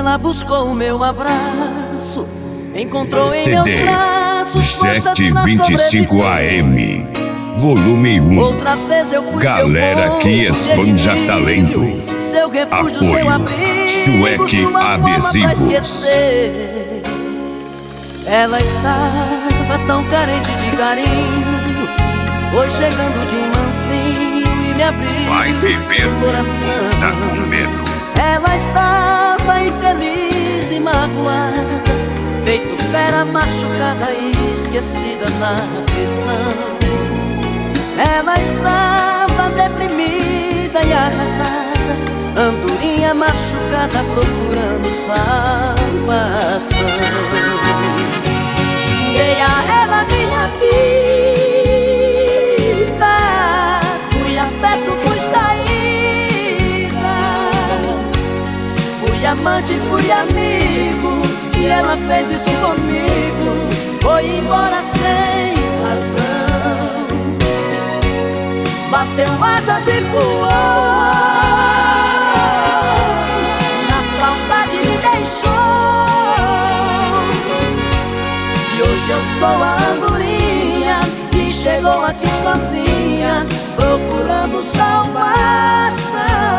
Ela buscou o meu abraço, encontrou em meus CD braços forças Jet pra 25 sobreviver. AM Volume 1. Outra vez eu fui Galera seu que ponto de esbanja equilíbrio, talento. seu refúgio, Apoio seu abrigo, Chueque sua forma pra Adesivos. esquecer. Ela estava tão carente de carinho, foi chegando de mansinho e me abriu Vai viver seu coração. tá com medo. Ela estava infeliz e magoada, feito fera machucada e esquecida na prisão. Ela estava deprimida e arrasada, andorinha machucada procurando salvação. Dei a ela minha vida, fui afeto, fui saída, fui amante, fui amigo, e ela fez isso comigo, foi embora sem razão. Bateu asas e voou, na saudade me deixou, e hoje eu sou a andorinha que chegou aqui sozinha, procurando salvação.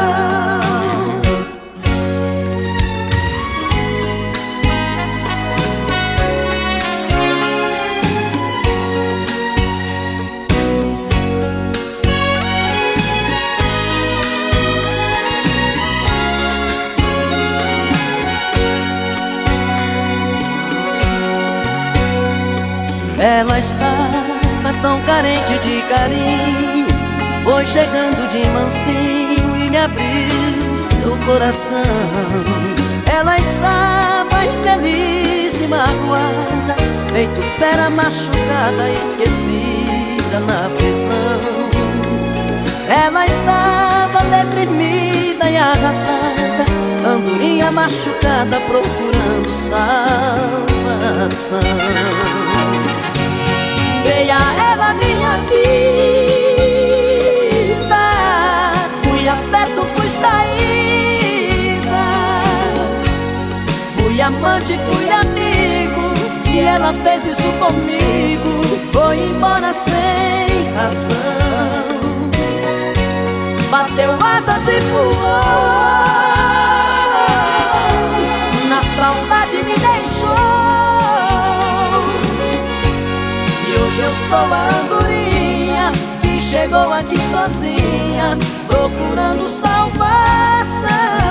Ela estava tão carente de carinho, foi chegando de mansinho e me abriu seu coração. Ela estava infeliz e magoada, feito fera machucada e esquecida na prisão. Ela estava deprimida e arrasada, andorinha machucada procurando salvação. Dei a ela minha vida, fui afeto, fui saída, fui amante, fui amigo, e ela fez isso comigo, foi embora sem razão. Bateu asas e voou, na saudade me deixou, hoje eu sou a andorinha que chegou aqui sozinha, procurando salvação.